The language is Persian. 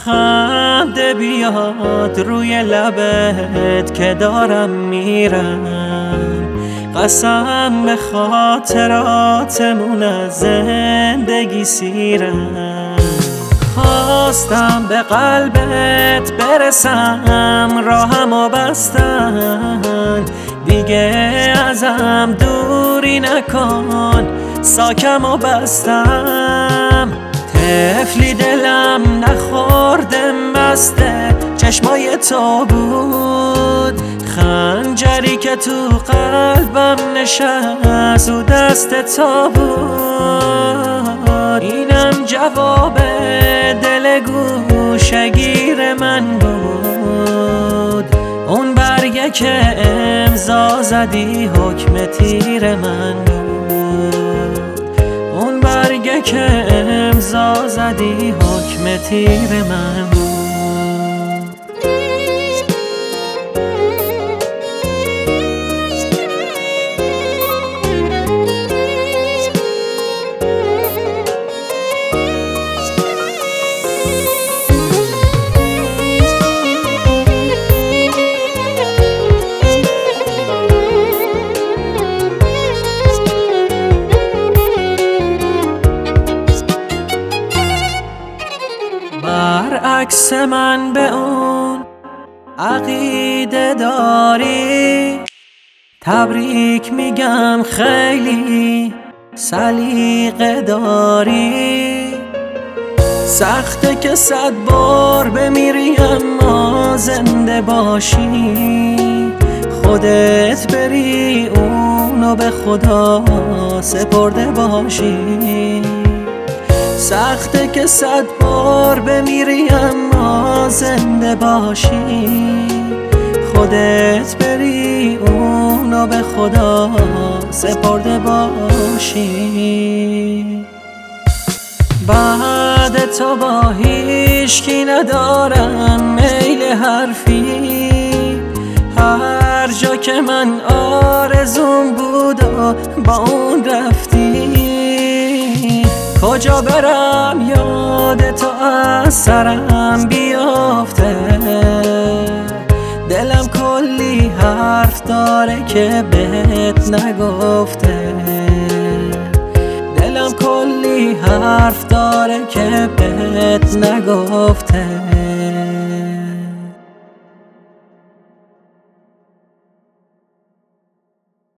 خنده بیاد روی لبت که دارم میرم، قسم به خاطراتمون از زندگی سیرم. خواستم به قلبت برسم، راهمو بستن، دیگه ازم دوری نکن، ساکمو بستم. طفلی دلم نخوردم بسته، چشمای تو بود، خنجری که تو قلبم نشست و دست تو بود. اینم جواب دل گوشگیر من بود، اون برگه که امضا زدی حکم تیر من بود، اون برگه که امضا زدی حکم تیر من بود. برعکس من به اون عقیده داری، تبریک میگم خیلی سلیقه داری. سخته که 100 بار بمیری اما زنده باشی، خودت بری اونو به خدا سپرده باشی. سخته که 100 بار بمیری اما زنده باشی، خودت بری اونو به خدا سپرده باشی. بعد تو با هیچکی ندارم میل حرفی، هر جا که من آرزوم بود و با اون رفتی. کجا برم یاد تو از سرم بیافته، دلم کلی حرف داره که بهت نگفته، دلم کلی حرف داره که بهت نگفته.